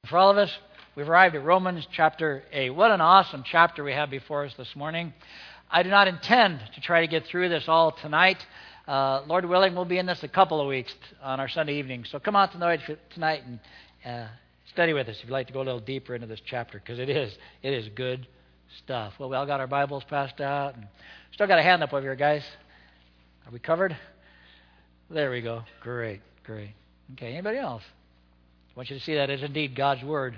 For all of us, we've arrived at Romans chapter 8. What an awesome chapter we have before us this morning. I do not intend to try to get through this all tonight. Lord willing, we'll be in this a couple of weeks on our Sunday evening. So come out tonight and study with us if you'd like to go a little deeper into this chapter, because it is good stuff. Well, we all got our Bibles passed out. And still got a hand up over here, guys. Are we covered? There we go. Great. Okay, anybody else? I want you to see that is indeed God's Word.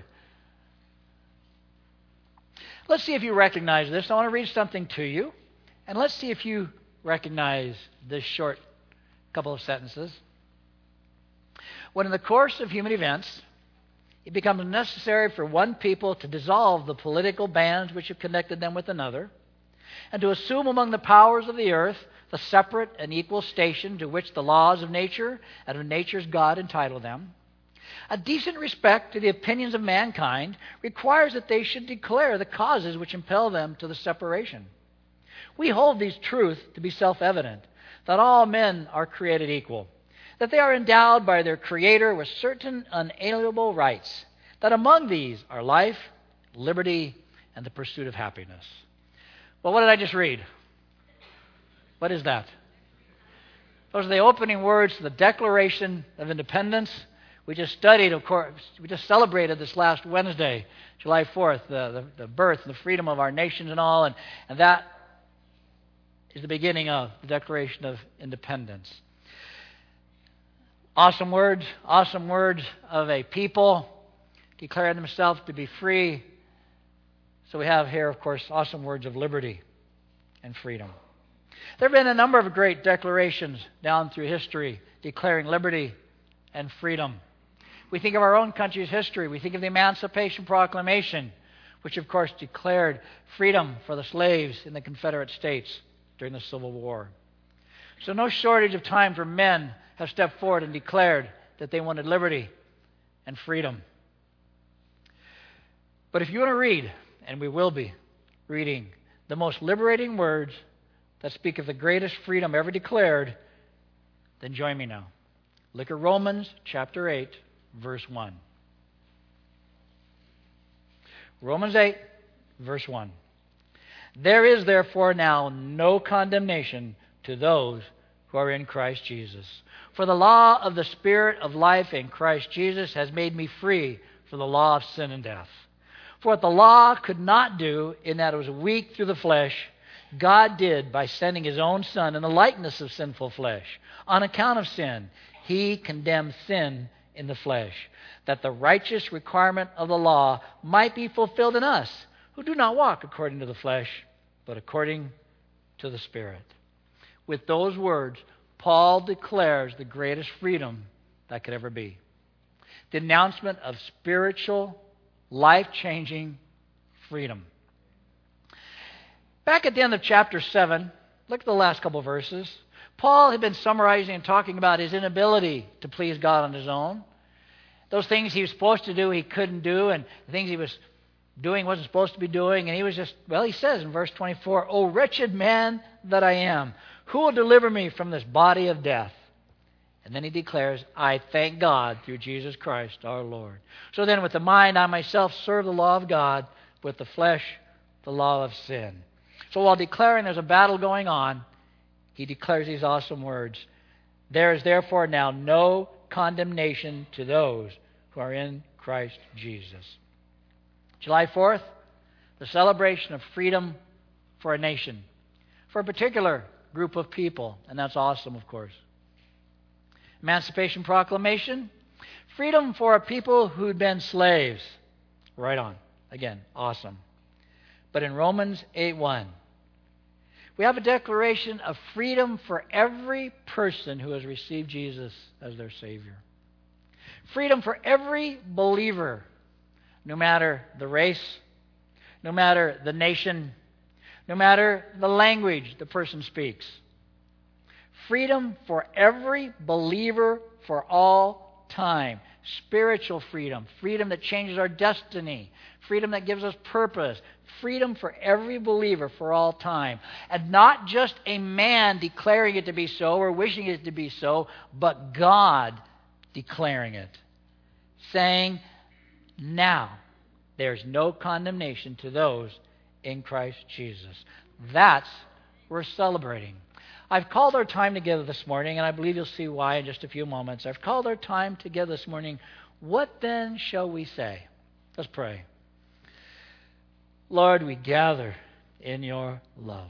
Let's see if you recognize this. I want to read something to you, and let's see if you recognize this short couple of sentences. When in the course of human events, it becomes necessary for one people to dissolve the political bands which have connected them with another, and to assume among the powers of the earth the separate and equal station to which the laws of nature and of nature's God entitle them, a decent respect to the opinions of mankind requires that they should declare the causes which impel them to the separation. We hold these truths to be self-evident, that all men are created equal, that they are endowed by their Creator with certain unalienable rights, that among these are life, liberty, and the pursuit of happiness. Well, what did I just read? What is that? Those are the opening words to the Declaration of Independence. We just studied, of course, we just celebrated this last Wednesday, July 4th, the birth and the freedom of our nations and all, and that is the beginning of the Declaration of Independence. Awesome words of a people declaring themselves to be free. So we have here, of course, awesome words of liberty and freedom. There have been a number of great declarations down through history declaring liberty and freedom. We think of our own country's history. We think of the Emancipation Proclamation, which, of course, declared freedom for the slaves in the Confederate States during the Civil War. So no shortage of times where men have stepped forward and declared that they wanted liberty and freedom. But if you want to read, and we will be reading, the most liberating words that speak of the greatest freedom ever declared, then join me now. Look at Romans chapter 8, verse 1. Romans 8, verse 1. There is therefore now no condemnation to those who are in Christ Jesus. For the law of the Spirit of life in Christ Jesus has made me free from the law of sin and death. For what the law could not do, in that it was weak through the flesh, God did by sending His own Son in the likeness of sinful flesh. On account of sin, He condemned sin in the flesh, that the righteous requirement of the law might be fulfilled in us, who do not walk according to the flesh, but according to the Spirit. With those words, Paul declares the greatest freedom that could ever be. The announcement of spiritual, life-changing freedom. Back at the end of chapter 7, look at the last couple of verses. Paul had been summarizing and talking about his inability to please God on his own. Those things he was supposed to do, he couldn't do, and the things he was doing, wasn't supposed to be doing, and he was just, well, he says in verse 24, "O wretched man that I am, who will deliver me from this body of death?" And then he declares, "I thank God through Jesus Christ our Lord." So then with the mind I myself serve the law of God, with the flesh the law of sin. So while declaring there's a battle going on, he declares these awesome words. There is therefore now no condemnation to those who are in Christ Jesus. July 4th, the celebration of freedom for a nation, for a particular group of people, and that's awesome, of course. Emancipation Proclamation, freedom for a people who'd been slaves. Right on. Again, awesome. But in Romans 8:1, we have a declaration of freedom for every person who has received Jesus as their Savior. Freedom for every believer, no matter the race, no matter the nation, no matter the language the person speaks. Freedom for every believer for all time. Spiritual freedom, freedom that changes our destiny, freedom that gives us purpose, freedom for every believer for all time. And not just a man declaring it to be so or wishing it to be so, but God declaring it, saying, now there's no condemnation to those in Christ Jesus. That's what we're celebrating. I've called our time together this morning, and I believe you'll see why in just a few moments. I've called our time together this morning, what then shall we say? Let's pray. Lord, we gather in your love.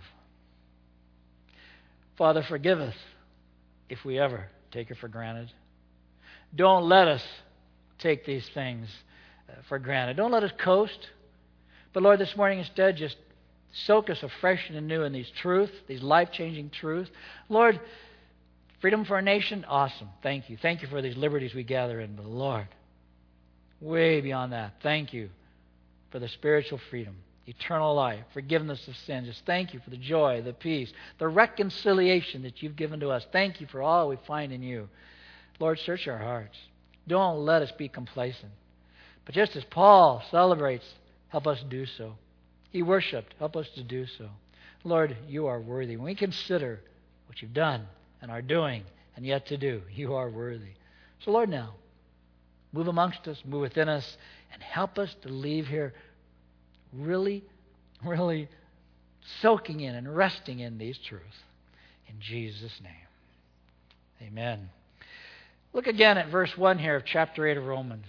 Father, forgive us if we ever take it for granted. Don't let us take these things for granted. Don't let us coast. But Lord, this morning instead, just soak us afresh and anew in these truths, these life-changing truths. Lord, freedom for our nation, awesome. Thank you. Thank you for these liberties we gather in. But Lord, way beyond that, thank you for the spiritual freedom, eternal life, forgiveness of sins. Just thank you for the joy, the peace, the reconciliation that you've given to us. Thank you for all we find in you. Lord, search our hearts. Don't let us be complacent. But just as Paul celebrates, help us do so. He worshiped. Help us to do so. Lord, you are worthy. When we consider what you've done and are doing and yet to do, you are worthy. So Lord, now, move amongst us, move within us, and help us to leave here really, really soaking in and resting in these truths. In Jesus' name, amen. Look again at verse 1 here of chapter 8 of Romans.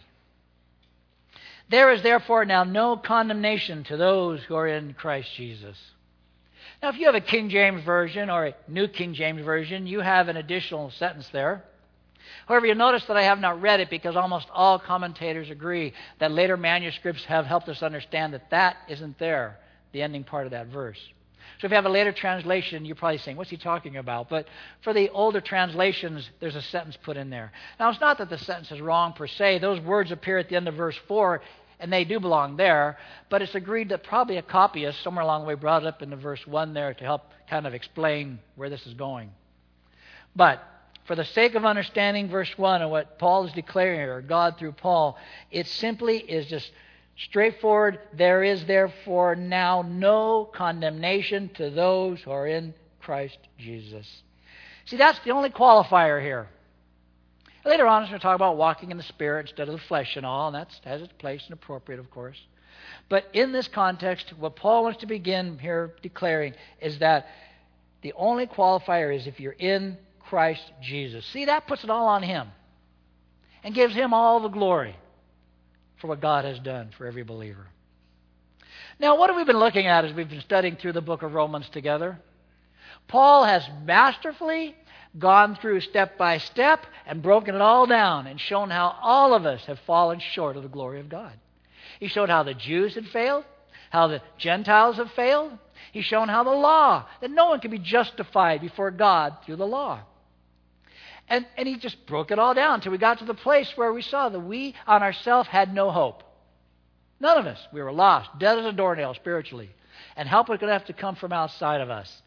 There is therefore now no condemnation to those who are in Christ Jesus. Now, if you have a King James Version or a New King James Version, you have an additional sentence there. However, you'll notice that I have not read it because almost all commentators agree that later manuscripts have helped us understand that that isn't there, the ending part of that verse. So if you have a later translation, you're probably saying, what's he talking about? But for the older translations, there's a sentence put in there. Now, it's not that the sentence is wrong per se. Those words appear at the end of verse 4, and they do belong there. But it's agreed that probably a copyist somewhere along the way brought it up into verse 1 there to help kind of explain where this is going. But for the sake of understanding verse 1 and what Paul is declaring here, or God through Paul, it simply is just straightforward. There is therefore now no condemnation to those who are in Christ Jesus. See, that's the only qualifier here. Later on, it's going to talk about walking in the Spirit instead of the flesh and all, and that has its place and appropriate, of course. But in this context, what Paul wants to begin here declaring is that the only qualifier is if you're in Christ Jesus. See, that puts it all on Him and gives Him all the glory for what God has done for every believer. Now, what have we been looking at as we've been studying through the book of Romans together? Paul has masterfully gone through step by step and broken it all down and shown how all of us have fallen short of the glory of God. He showed how the Jews had failed, how the Gentiles have failed. He's shown how the law, that no one can be justified before God through the law. And he just broke it all down until we got to the place where we saw that we on ourselves had no hope. None of us. We were lost, dead as a doornail spiritually. And help was going to have to come from outside of us.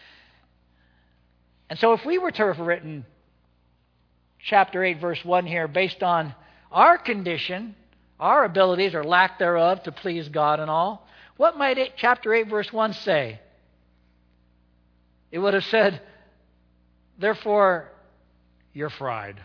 And so if we were to have written chapter 8, verse 1 here, based on our condition, our abilities or lack thereof to please God and all, what might chapter 8, verse 1 say? It would have said, therefore, you're fried.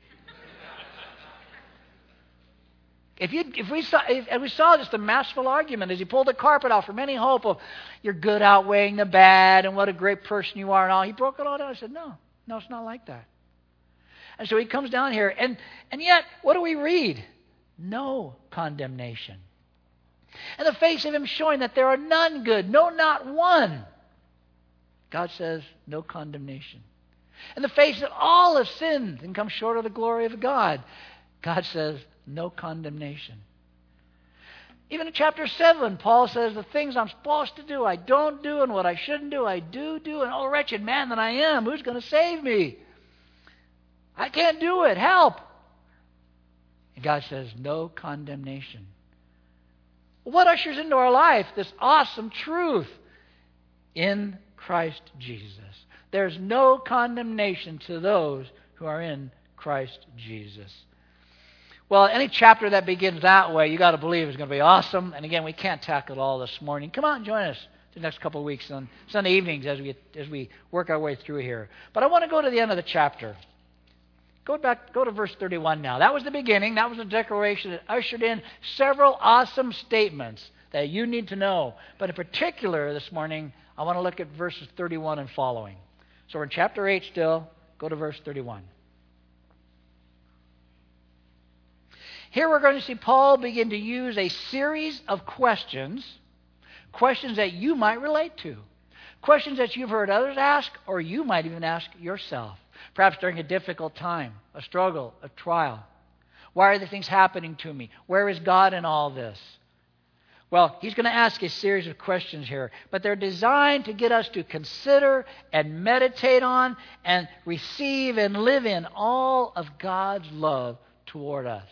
If we saw just a masterful argument as he pulled the carpet off from any hope of your good outweighing the bad and what a great person you are and all, he broke it all down and said, no, it's not like that. And so he comes down here, and yet, what do we read? No condemnation. In the face of him showing that there are none good, no, not one, God says, no condemnation. In the face of all have sinned and come short of the glory of God, God says, no condemnation. Even in chapter 7, Paul says, the things I'm supposed to do, I don't do, and what I shouldn't do, I do, and oh, wretched man that I am, who's going to save me? I can't do it, help. And God says, no condemnation. What ushers into our life this awesome truth? In Christ Jesus. There's no condemnation to those who are in Christ Jesus. Well, any chapter that begins that way, you got to believe is going to be awesome. And again, we can't tackle it all this morning. Come on and join us the next couple of weeks on Sunday evenings as we work our way through here. But I want to go to the end of the chapter. Go to verse 31 now. That was the beginning. That was the declaration that ushered in several awesome statements that you need to know. But in particular this morning, I want to look at verses 31 and following. So we're in chapter 8 still. Go to verse 31. Here we're going to see Paul begin to use a series of questions that you might relate to. Questions that you've heard others ask, or you might even ask yourself. Perhaps during a difficult time, a struggle, a trial. Why are the things happening to me? Where is God in all this? Well, he's going to ask a series of questions here, but they're designed to get us to consider and meditate on and receive and live in all of God's love toward us.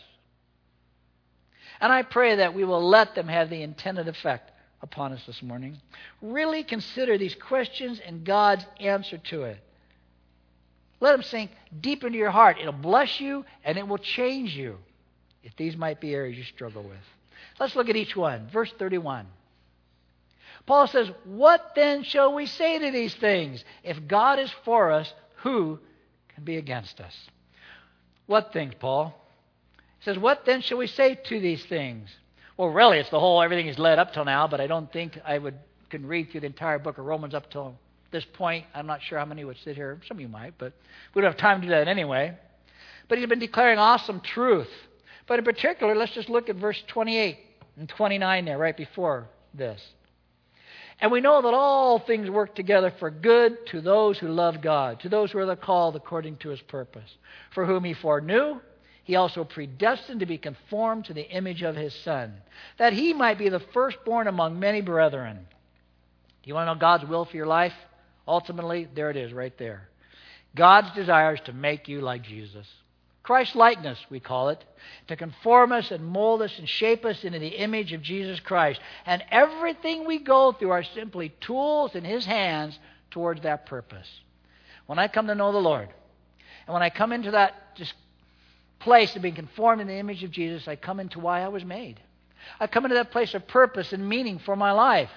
And I pray that we will let them have the intended effect upon us this morning. Really consider these questions and God's answer to it. Let them sink deep into your heart. It'll bless you and it will change you if these might be areas you struggle with. Let's look at each one. Verse 31. Paul says, "What then shall we say to these things? If God is for us, who can be against us?" What things, Paul? He says, "What then shall we say to these things?" Well, really, it's the whole, everything he's led up till now, but I don't think I can read through the entire book of Romans up till this point. I'm not sure how many would sit here. Some of you might, but we don't have time to do that anyway. But he's been declaring awesome truth. But in particular, let's just look at verse 28 and 29 there, right before this. "And we know that all things work together for good to those who love God, to those who are called according to His purpose. For whom He foreknew, He also predestined to be conformed to the image of His Son, that He might be the firstborn among many brethren." Do you want to know God's will for your life? Ultimately, there it is right there. God's desire is to make you like Jesus. Christ-likeness, we call it, to conform us and mold us and shape us into the image of Jesus Christ. And everything we go through are simply tools in His hands towards that purpose. When I come to know the Lord, and when I come into that just place of being conformed in the image of Jesus, I come into why I was made. I come into that place of purpose and meaning for my life.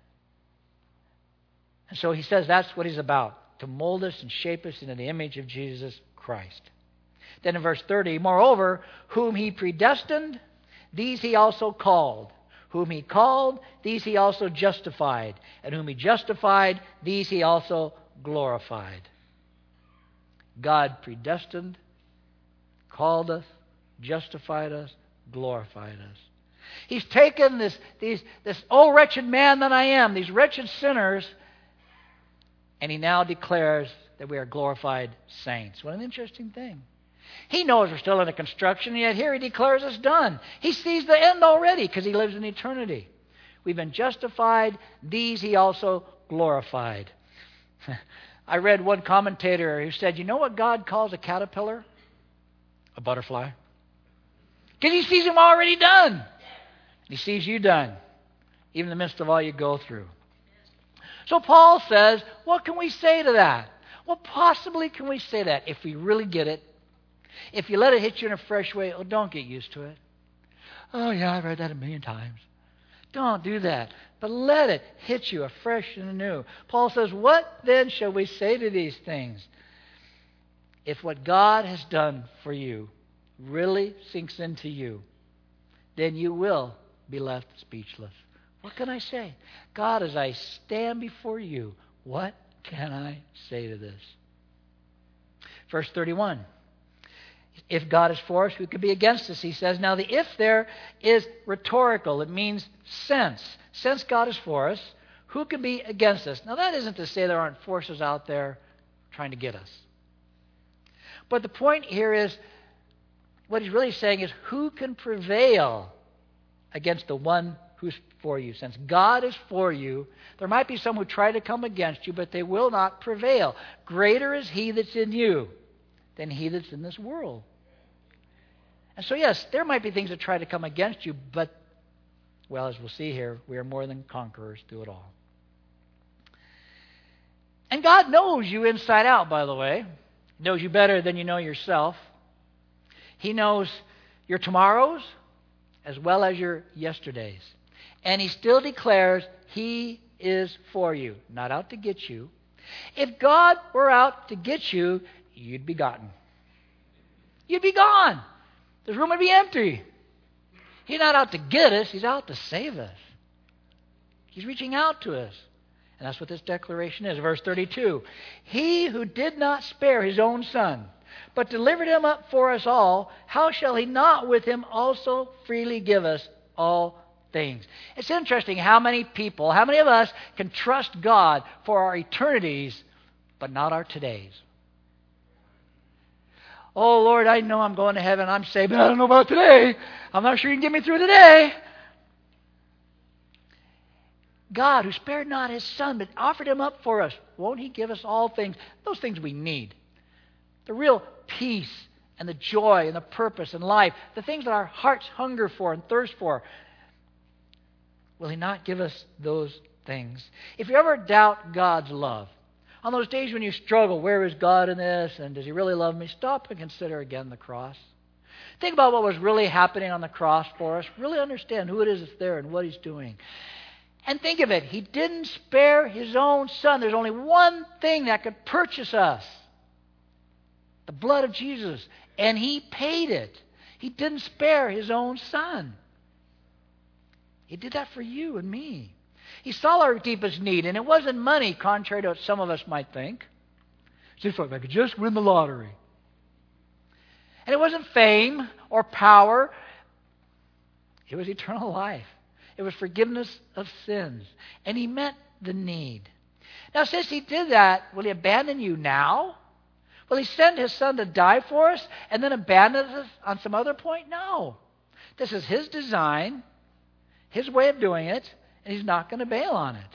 And so he says that's what he's about, to mold us and shape us into the image of Jesus Christ. Then in verse 30, "Moreover, whom He predestined, these He also called. Whom He called, these He also justified. And whom He justified, these He also glorified." God predestined, called us, justified us, glorified us. He's taken this oh wretched man that I am, these wretched sinners, and He now declares that we are glorified saints. What an interesting thing. He knows we're still in the construction, and yet here He declares it's done. He sees the end already because He lives in eternity. We've been justified. These He also glorified. I read one commentator who said, you know what God calls a caterpillar? A butterfly. Because He sees them already done. He sees you done, even in the midst of all you go through. So Paul says, what can we say to that? What possibly can we say that if we really get it? If you let it hit you in a fresh way, oh, don't get used to it. Oh, yeah, I've read that 1,000,000 times. Don't do that. But let it hit you afresh and anew. Paul says, what then shall we say to these things? If what God has done for you really sinks into you, then you will be left speechless. What can I say? God, as I stand before you, what can I say to this? Verse 31. If God is for us, who could be against us? He says. Now the if there is rhetorical. It means since. Since God is for us, who can be against us? Now that isn't to say there aren't forces out there trying to get us. But the point here is, what he's really saying is, who can prevail against the one who's for you? Since God is for you, there might be some who try to come against you, but they will not prevail. Greater is He that's in you than he that's in this world. And so, yes, there might be things that try to come against you, but, well, as we'll see here, we are more than conquerors through it all. And God knows you inside out, by the way. He knows you better than you know yourself. He knows your tomorrows as well as your yesterdays. And He still declares He is for you, not out to get you. If God were out to get you, you'd be gotten. you'd be gone. This room would be empty. He's not out to get us. He's out to save us. He's reaching out to us. And that's what this declaration is. Verse 32. He who did not spare his own Son, but delivered him up for us all, how shall he not with him also freely give us all things? It's interesting how many people, how many of us can trust God for our eternities, but not our todays. Oh, Lord, I know I'm going to heaven. I'm saved, but I don't know about today. I'm not sure you can get me through today. God, who spared not his Son, but offered him up for us, won't he give us all things? Those things we need. The real peace and the joy and the purpose in life, the things that our hearts hunger for and thirst for. Will he not give us those things? If you ever doubt God's love, on those days when you struggle, where is God in this, and does he really love me? Stop and consider again the cross. Think about what was really happening on the cross for us. Really understand who it is that's there and what he's doing. And think of it. He didn't spare his own Son. There's only one thing that could purchase us. The blood of Jesus. And he paid it. He didn't spare his own Son. He did that for you and me. He saw our deepest need, and it wasn't money, contrary to what some of us might think. Just like I could just win the lottery. And it wasn't fame or power. It was eternal life. It was forgiveness of sins. And he met the need. Now, since he did that, will he abandon you now? Will he send his Son to die for us and then abandon us on some other point? No. This is his design, his way of doing it, and he's not going to bail on it.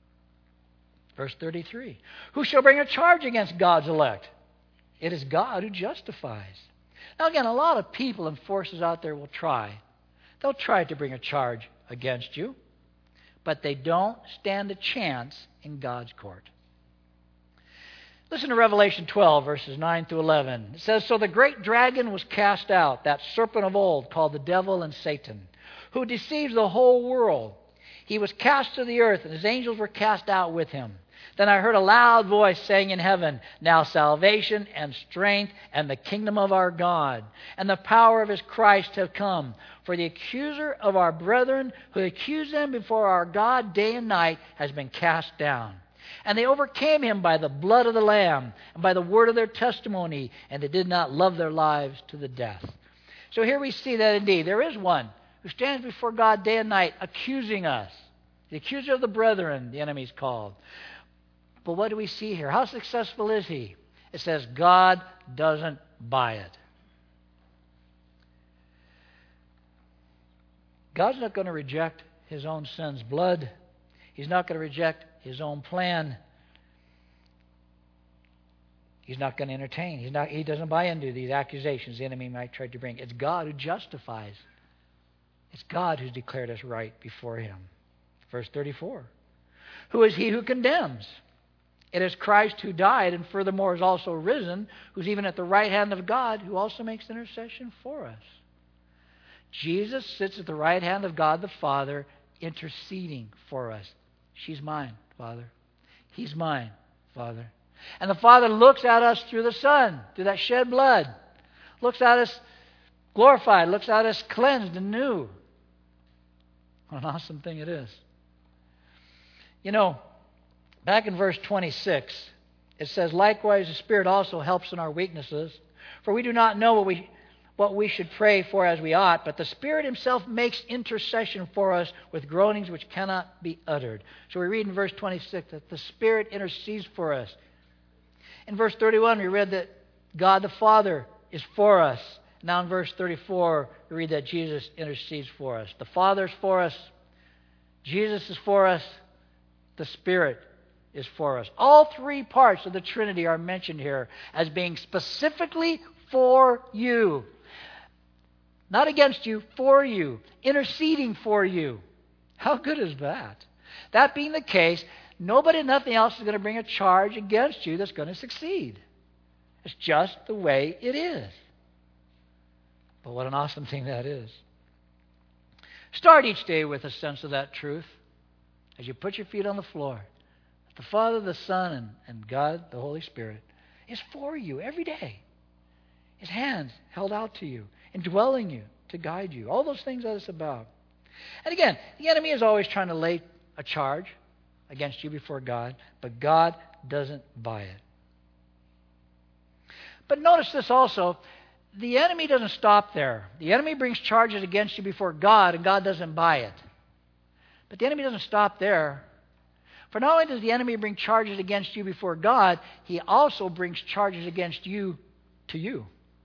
Verse 33. Who shall bring a charge against God's elect? It is God who justifies. Now again, a lot of people and forces out there will try. They'll try to bring a charge against you, but they don't stand a chance in God's court. Listen to Revelation 12, verses 9 through 11. It says, So the great dragon was cast out, that serpent of old, called the devil and Satan, who deceives the whole world. He was cast to the earth, and his angels were cast out with him. Then I heard a loud voice saying in heaven, Now salvation and strength and the kingdom of our God and the power of his Christ have come. For the accuser of our brethren, who accused them before our God day and night, has been cast down. And they overcame him by the blood of the Lamb and by the word of their testimony, and they did not love their lives to the death. So here we see that indeed there is one who stands before God day and night accusing us. The accuser of the brethren, the enemy is called. But what do we see here? How successful is he? It says God doesn't buy it. God's not going to reject his own Son's blood. He's not going to reject his own plan. He's not going to entertain. He doesn't buy into these accusations the enemy might try to bring. It's God who justifies. It's God who's declared us right before him. Verse 34. Who is he who condemns? It is Christ who died and furthermore is also risen, who's even at the right hand of God, who also makes intercession for us. Jesus sits at the right hand of God the Father, interceding for us. She's mine, Father. He's mine, Father. And the Father looks at us through the Son, through that shed blood. Looks at us glorified, looks at us cleansed and new. What an awesome thing it is. You know, back in verse 26, it says, Likewise, the Spirit also helps in our weaknesses. For we do not know what we should pray for as we ought, but the Spirit himself makes intercession for us with groanings which cannot be uttered. So we read in verse 26 that the Spirit intercedes for us. In verse 31, we read that God the Father is for us. Now in verse 34, we read that Jesus intercedes for us. The Father is for us. Jesus is for us. The Spirit is for us. All three parts of the Trinity are mentioned here as being specifically for you. Not against you, for you. Interceding for you. How good is that? That being the case, nobody, nothing else is going to bring a charge against you that's going to succeed. It's just the way it is. But what an awesome thing that is. Start each day with a sense of that truth as you put your feet on the floor. The Father, the Son, and God, the Holy Spirit, is for you every day. His hands held out to you, indwelling you, to guide you. All those things that it's about. And again, the enemy is always trying to lay a charge against you before God, but God doesn't buy it. But notice this also, the enemy doesn't stop there. The enemy brings charges against you before God, and God doesn't buy it. But the enemy doesn't stop there. For not only does the enemy bring charges against you before God, he also brings charges against you to you.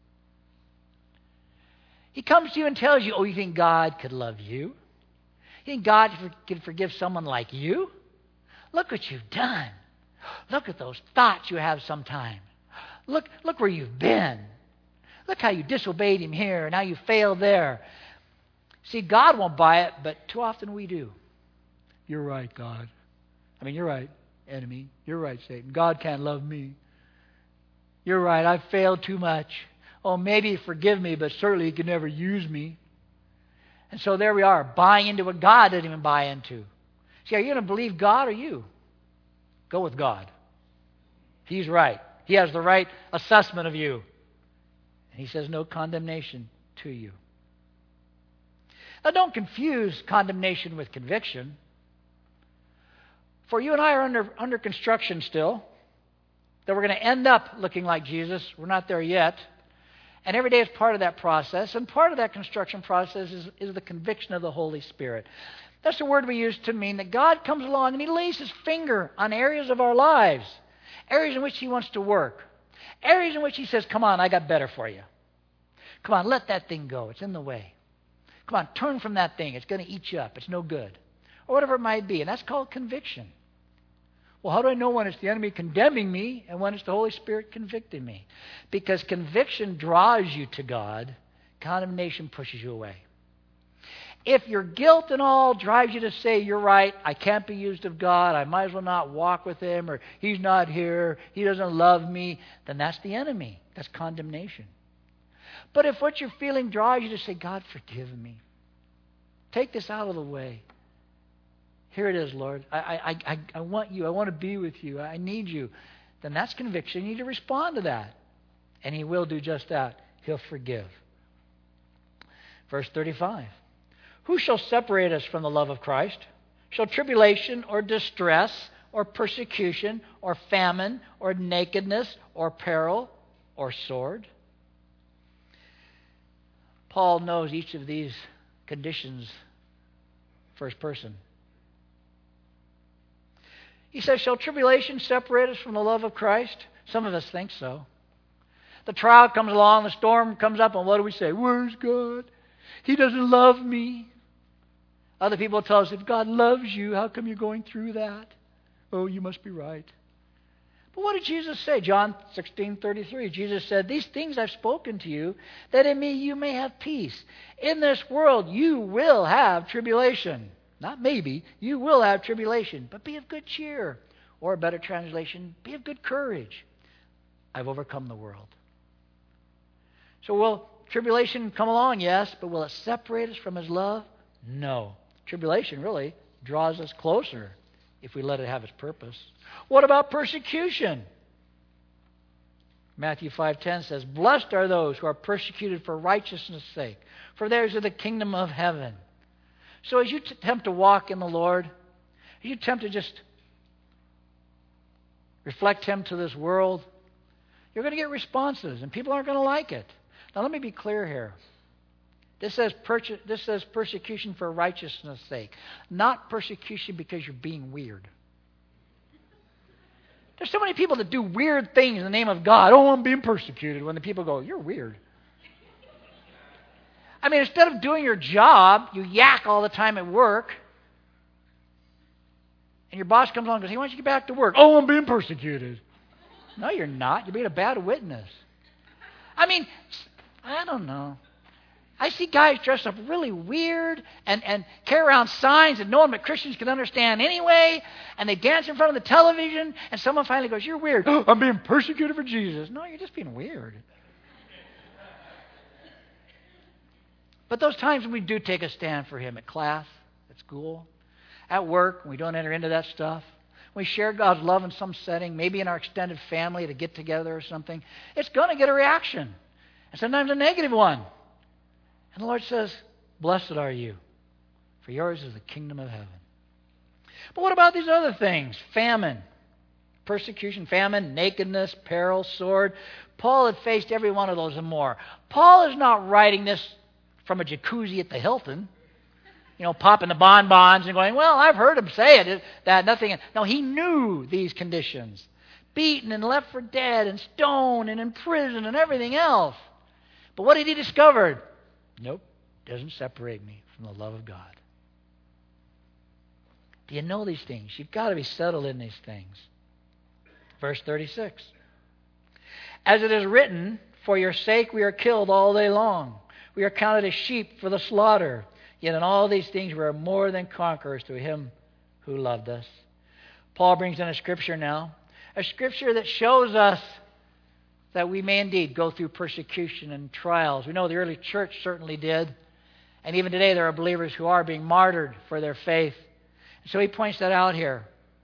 He comes to you and tells you, oh, you think God could love you? You think God could forgive someone like you? Look what you've done. Look at those thoughts you have sometimes. Look where you've been. Look how you disobeyed Him here and how you failed there. See, God won't buy it, but too often we do. You're right, God. I mean, you're right, enemy. You're right, Satan. God can't love me. You're right, I've failed too much. Oh, maybe He forgive me, but certainly He could never use me. And so there we are, buying into what God didn't even buy into. See, are you going to believe God or you? Go with God. He's right. He has the right assessment of you. And He says no condemnation to you. Now don't confuse condemnation with conviction. For you and I are under construction still. That we're going to end up looking like Jesus. We're not there yet. And every day is part of that process. And part of that construction process is the conviction of the Holy Spirit. That's the word we use to mean that God comes along and He lays His finger on areas of our lives. Areas in which He wants to work. Areas in which He says, come on, I got better for you. Come on, let that thing go. It's in the way. Come on, turn from that thing. It's going to eat you up. It's no good. Or whatever it might be. And that's called conviction. Well, how do I know when it's the enemy condemning me and when it's the Holy Spirit convicting me? Because conviction draws you to God. Condemnation pushes you away. If your guilt and all drives you to say, you're right, I can't be used of God, I might as well not walk with Him, or He's not here, He doesn't love me, then that's the enemy. That's condemnation. But if what you're feeling draws you to say, God, forgive me. Take this out of the way. Here it is, Lord. I want you. I want to be with you. I need you. Then that's conviction. You need to respond to that. And He will do just that. He'll forgive. Verse 35. Who shall separate us from the love of Christ? Shall tribulation or distress or persecution or famine or nakedness or peril or sword? Paul knows each of these conditions first person. He says, shall tribulation separate us from the love of Christ? Some of us think so. The trial comes along, the storm comes up, and what do we say? Where's God? He doesn't love me. Other people tell us, if God loves you, how come you're going through that? Oh, you must be right. But what did Jesus say? John 16:33. Jesus said, these things I've spoken to you, that in me you may have peace. In this world you will have tribulation. Not maybe. You will have tribulation. But be of good cheer. Or a better translation, be of good courage. I've overcome the world. So will tribulation come along? Yes. But will it separate us from His love? No. Tribulation really draws us closer if we let it have its purpose. What about persecution? Matthew 5:10 says, blessed are those who are persecuted for righteousness' sake, for theirs is the kingdom of heaven. So as you attempt to walk in the Lord, as you attempt to just reflect Him to this world, you're going to get responses, and people aren't going to like it. Now let me be clear here. This says persecution for righteousness' sake, not persecution because you're being weird. There's so many people that do weird things in the name of God. Oh, I'm being persecuted. When the people go, you're weird. I mean, instead of doing your job, you yak all the time at work. And your boss comes along and goes, hey, why don't you get back to work? Oh, I'm being persecuted. No, you're not. You're being a bad witness. I mean, I don't know. I see guys dressed up really weird and carry around signs that no one but Christians can understand anyway. And they dance in front of the television. And someone finally goes, you're weird. Oh, I'm being persecuted for Jesus. No, you're just being weird. But those times when we do take a stand for Him at class, at school, at work, when we don't enter into that stuff, when we share God's love in some setting, maybe in our extended family at a get-together or something, it's going to get a reaction. and sometimes a negative one. And the Lord says, blessed are you, for yours is the kingdom of heaven. But what about these other things? Famine, persecution, famine, nakedness, peril, sword. Paul had faced every one of those and more. Paul is not writing this from a jacuzzi at the Hilton, popping the bonbons and going, well, I've heard him say it, that nothing. No, he knew these conditions. Beaten and left for dead and stoned and in prison and everything else. But what did he discover? Nope, doesn't separate me from the love of God. Do you know these things? You've got to be settled in these things. Verse 36. As it is written, for your sake we are killed all day long. We are counted as sheep for the slaughter. Yet in all these things we are more than conquerors through Him who loved us. Paul brings in a scripture now. A scripture that shows us that we may indeed go through persecution and trials. We know the early church certainly did. And even today there are believers who are being martyred for their faith. And so he points that out here.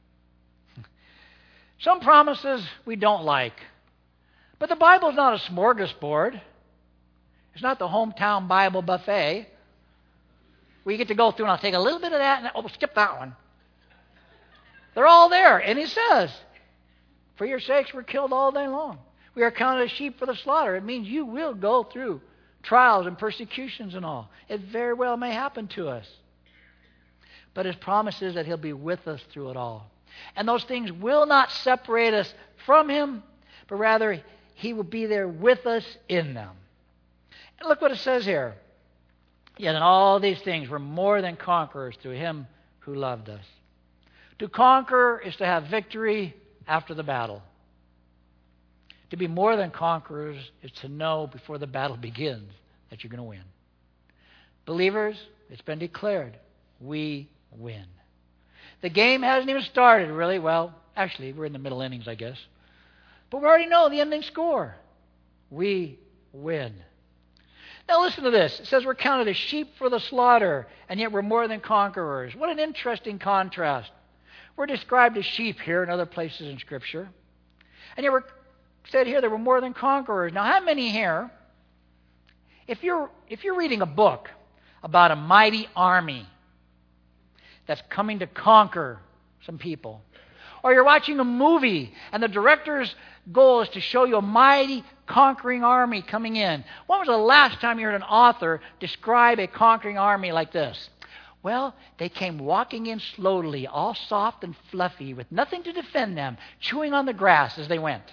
Some promises we don't like. But the Bible is not a smorgasbord. It's not the hometown Bible buffet where you get to go through and I'll take a little bit of that and skip that one. They're all there. And he says, for your sakes we're killed all day long. We are counted as sheep for the slaughter. It means you will go through trials and persecutions and all. It very well may happen to us. But His promise is that He'll be with us through it all. And those things will not separate us from Him, but rather He will be there with us in them. And look what it says here. Yet in all these things we're more than conquerors through Him who loved us. To conquer is to have victory after the battle. To be more than conquerors is to know before the battle begins that you're going to win. Believers, it's been declared, we win. The game hasn't even started, really. Well, actually, we're in the middle innings, I guess. But we already know the ending score. We win. Now listen to this. It says we're counted as sheep for the slaughter, and yet we're more than conquerors. What an interesting contrast. We're described as sheep here and other places in Scripture. And yet we're said here that we're more than conquerors. Now, how many here, if you're reading a book about a mighty army that's coming to conquer some people, or you're watching a movie and the director's goal is to show you a mighty conquering army coming in, when was the last time you heard an author describe a conquering army like this? Well, they came walking in slowly, all soft and fluffy, with nothing to defend them, chewing on the grass as they went.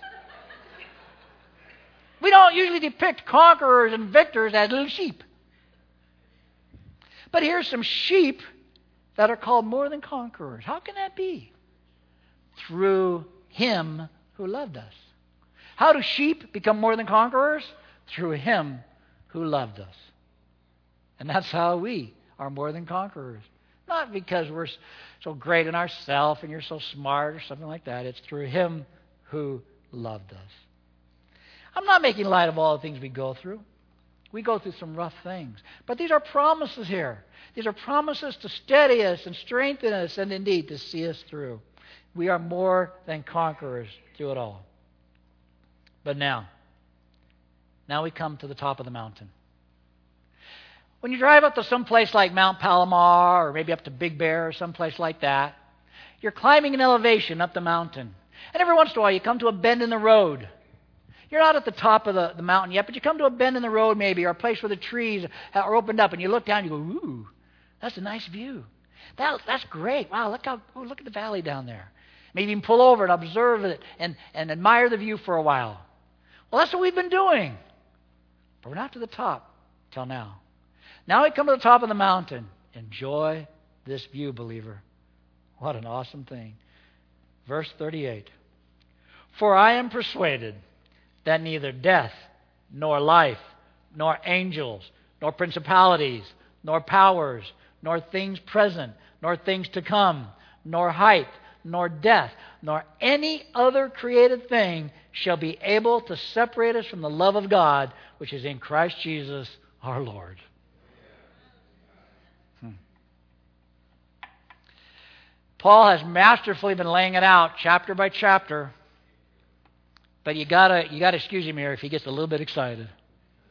We don't usually depict conquerors and victors as little sheep. But here's some sheep that are called more than conquerors. How can that be? Through Him who loved us. How do sheep become more than conquerors? Through Him who loved us. And that's how we are more than conquerors. Not because we're so great in ourselves and you're so smart or something like that. It's through Him who loved us. I'm not making light of all the things we go through. We go through some rough things. But these are promises here. These are promises to steady us and strengthen us and indeed to see us through. We are more than conquerors through it all. But now we come to the top of the mountain. When you drive up to some place like Mount Palomar or maybe up to Big Bear or someplace like that, you're climbing an elevation up the mountain. And every once in a while you come to a bend in the road. You're not at the top of the mountain yet, but you come to a bend in the road maybe, or a place where the trees are opened up, and you look down and you go, ooh, that's a nice view. That's great. Wow, look at the valley down there. Maybe even pull over and observe it and admire the view for a while. Well, that's what we've been doing. But we're not to the top till now. Now we come to the top of the mountain. Enjoy this view, believer. What an awesome thing. Verse 38. For I am persuaded that neither death, nor life, nor angels, nor principalities, nor powers, nor things present, nor things to come, nor height, nor depth, nor any other created thing shall be able to separate us from the love of God, which is in Christ Jesus our Lord. Paul has masterfully been laying it out chapter by chapter. But you gotta excuse him here if he gets a little bit excited.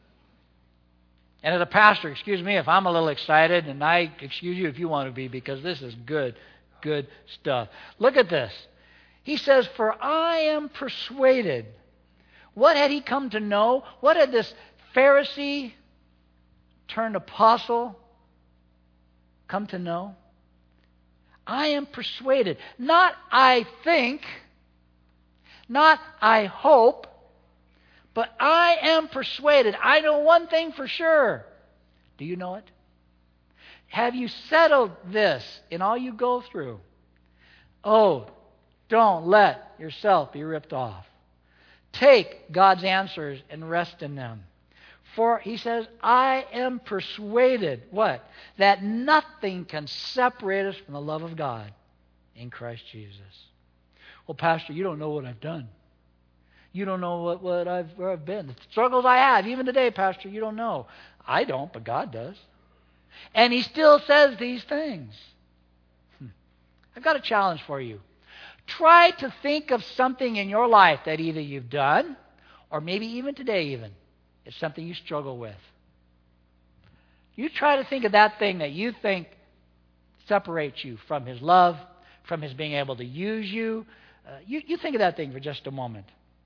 And as a pastor, excuse me if I'm a little excited, and I excuse you if you want to be, because this is good stuff. Look at this. He says, "For I am persuaded." What had he come to know? What had this Pharisee turned apostle come to know? I am persuaded. Not I think, not I hope, but I am persuaded. I know one thing for sure. Do you know it? Have you settled this in all you go through? Oh, don't let yourself be ripped off. Take God's answers and rest in them. For, he says, I am persuaded, what? That nothing can separate us from the love of God in Christ Jesus. Well, Pastor, you don't know what I've done. You don't know where I've been. The struggles I have, even today, Pastor, you don't know. I don't, but God does. And he still says these things. I've got a challenge for you. Try to think of something in your life that either you've done, or maybe even today even, it's something you struggle with. You try to think of that thing that you think separates you from His love, from His being able to use you. You think of that thing for just a moment.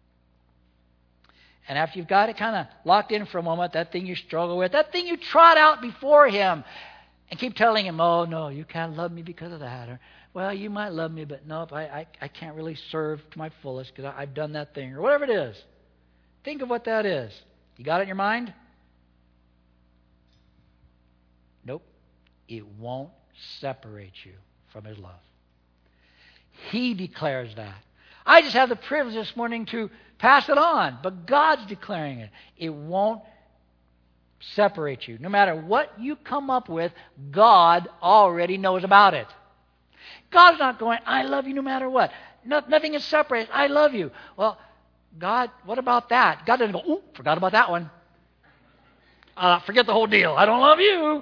And after you've got it kind of locked in for a moment, that thing you struggle with, that thing you trot out before Him and keep telling Him, oh, no, you can't love me because of that. Or, well, you might love me, but nope, I can't really serve to my fullest because I've done that thing. Or whatever it is. Think of what that is. You got it in your mind? Nope. It won't separate you from His love. He declares that. I just have the privilege this morning to pass it on, but God's declaring it. It won't separate you. No matter what you come up with, God already knows about it. God's not going, I love you no matter what. Nothing is separated. I love you. Well, God, what about that? God doesn't go, ooh, forgot about that one. Forget the whole deal. I don't love you.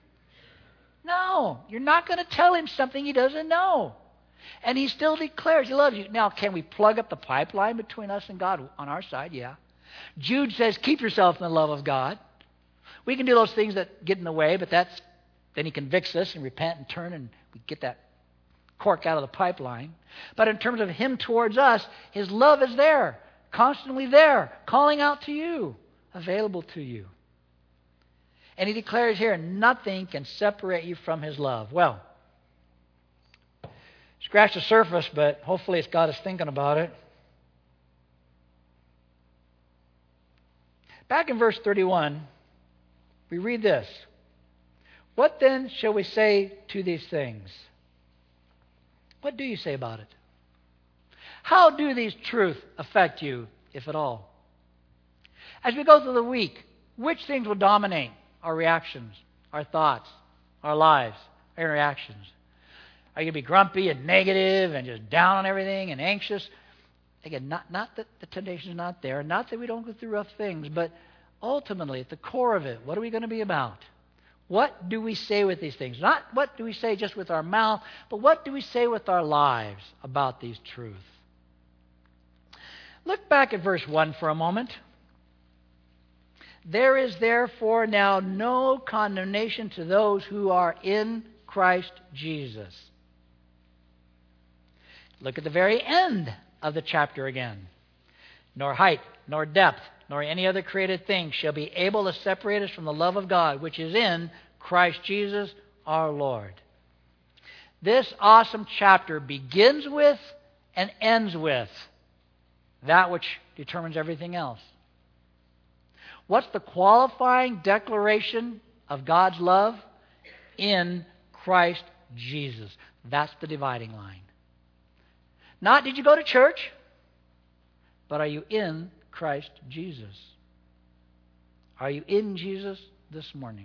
No, you're not going to tell Him something He doesn't know. And He still declares He loves you. Now, can we plug up the pipeline between us and God on our side? Yeah. Jude says, keep yourself in the love of God. We can do those things that get in the way, but then He convicts us and repent and turn, and we get that cork out of the pipeline. But in terms of Him towards us, His love is there, constantly there, calling out to you, available to you. And He declares here, nothing can separate you from His love. Well, scratch the surface, but hopefully it's got us thinking about it. Back in verse 31, we read this. What then shall we say to these things? What do you say about it? How do these truths affect you, if at all? As we go through the week, which things will dominate our reactions, our thoughts, our lives, our interactions? Are you going to be grumpy and negative and just down on everything and anxious? Again, not that the temptation is not there, not that we don't go through rough things, but ultimately, at the core of it, what are we going to be about? What do we say with these things? Not what do we say just with our mouth, but what do we say with our lives about these truths? Look back at verse 1 for a moment. There is therefore now no condemnation to those who are in Christ Jesus. Look at the very end of the chapter again. Nor height, nor depth, nor any other created thing shall be able to separate us from the love of God, which is in Christ Jesus our Lord. This awesome chapter begins with and ends with that which determines everything else. What's the qualifying declaration of God's love? In Christ Jesus. That's the dividing line. Not did you go to church, but are you in Christ Jesus? Are you in Jesus this morning?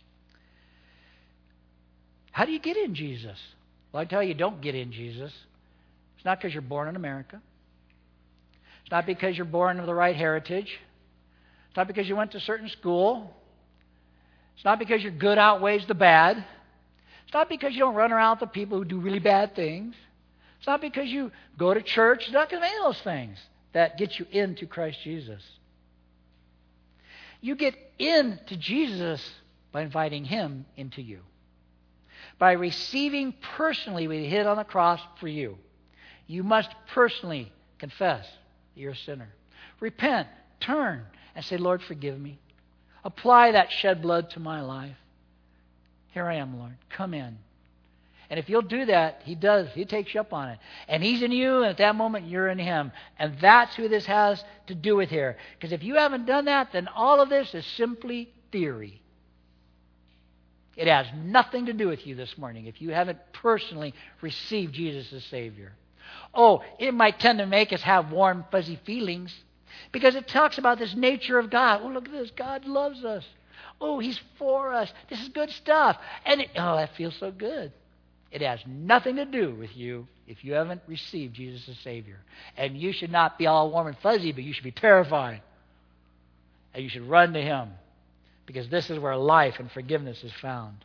How do you get in Jesus? Well, I tell you, don't get in Jesus. It's not because you're born in America. It's not because you're born of the right heritage. It's not because you went to a certain school. It's not because your good outweighs the bad. It's not because you don't run around with the people who do really bad things. It's not because you go to church. It's not because of any of those things that get you into Christ Jesus. You get into Jesus by inviting Him into you. By receiving personally what He did on the cross for you. You must personally confess that you're a sinner. Repent, turn, and say, Lord, forgive me. Apply that shed blood to my life. Here I am, Lord. Come in. And if you'll do that, He does. He takes you up on it. And He's in you, and at that moment, you're in Him. And that's who this has to do with here. Because if you haven't done that, then all of this is simply theory. It has nothing to do with you this morning if you haven't personally received Jesus as Savior. Oh, it might tend to make us have warm, fuzzy feelings because it talks about this nature of God. Oh, look at this. God loves us. Oh, He's for us. This is good stuff. And that feels so good. It has nothing to do with you if you haven't received Jesus as Savior. And you should not be all warm and fuzzy, but you should be terrified. And you should run to Him because this is where life and forgiveness is found.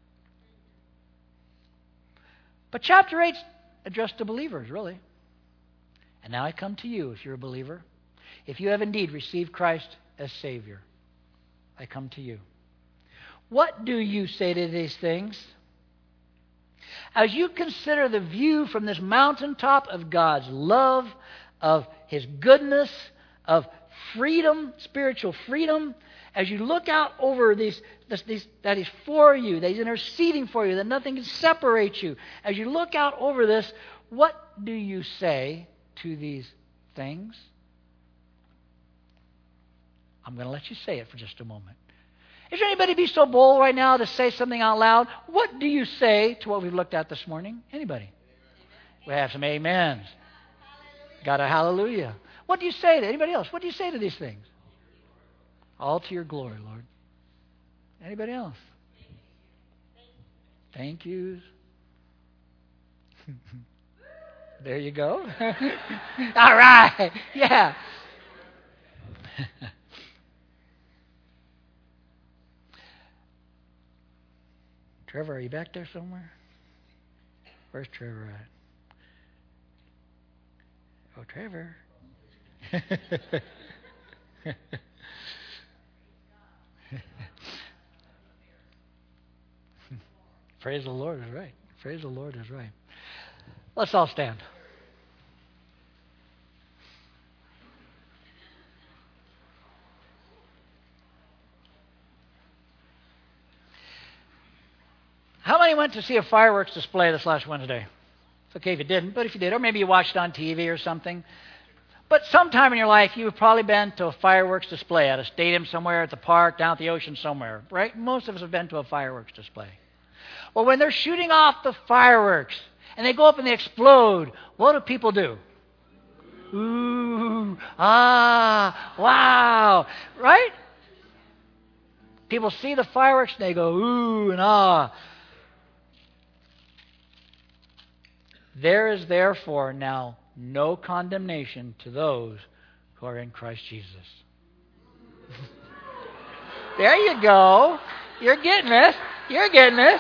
But chapter 8 is addressed to believers, really. And now I come to you if you're a believer. If you have indeed received Christ as Savior, I come to you. What do you say to these things? As you consider the view from this mountaintop of God's love, of His goodness, of freedom, spiritual freedom, as you look out over these that He's for you, that He's interceding for you, that nothing can separate you. As you look out over this, what do you say to these things? I'm going to let you say it for just a moment. Is there anybody be so bold right now to say something out loud? What do you say to what we've looked at this morning? Anybody? We have some amens. Got a hallelujah. What do you say to anybody else? What do you say to these things? All to your glory, Lord. Anybody else? Thank yous. There you go. All right. Yeah. Trevor, are you back there somewhere? Where's Trevor at? Oh, Trevor. Praise the Lord is right. Praise the Lord is right. Let's all stand. How many went to see a fireworks display this last Wednesday? It's okay if you didn't, but if you did, or maybe you watched it on TV or something. But sometime in your life, you've probably been to a fireworks display at a stadium somewhere, at the park, down at the ocean somewhere, right? Most of us have been to a fireworks display. Well, when they're shooting off the fireworks and they go up and they explode, what do people do? Ooh, ah, wow, right? People see the fireworks and they go, ooh and ah. There is therefore now no condemnation to those who are in Christ Jesus. There you go. You're getting it. You're getting it.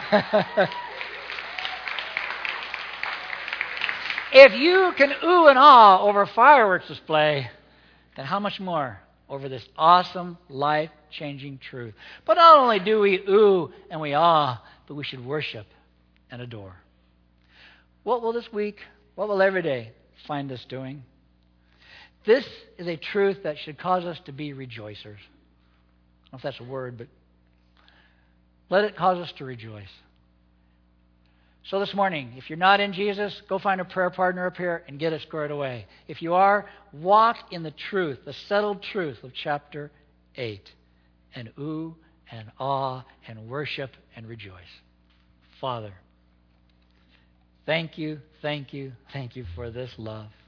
If you can ooh and ah over a fireworks display, then how much more over this awesome, life-changing truth? But not only do we ooh and we ah, but we should worship and adore. What will this week, what will every day find us doing? This is a truth that should cause us to be rejoicers. I don't know if that's a word, but let it cause us to rejoice. So this morning, if you're not in Jesus, go find a prayer partner up here and get it squared away. If you are, walk in the truth, the settled truth of chapter 8. And ooh and ah and worship and rejoice. Father, thank you, thank you, thank you for this love.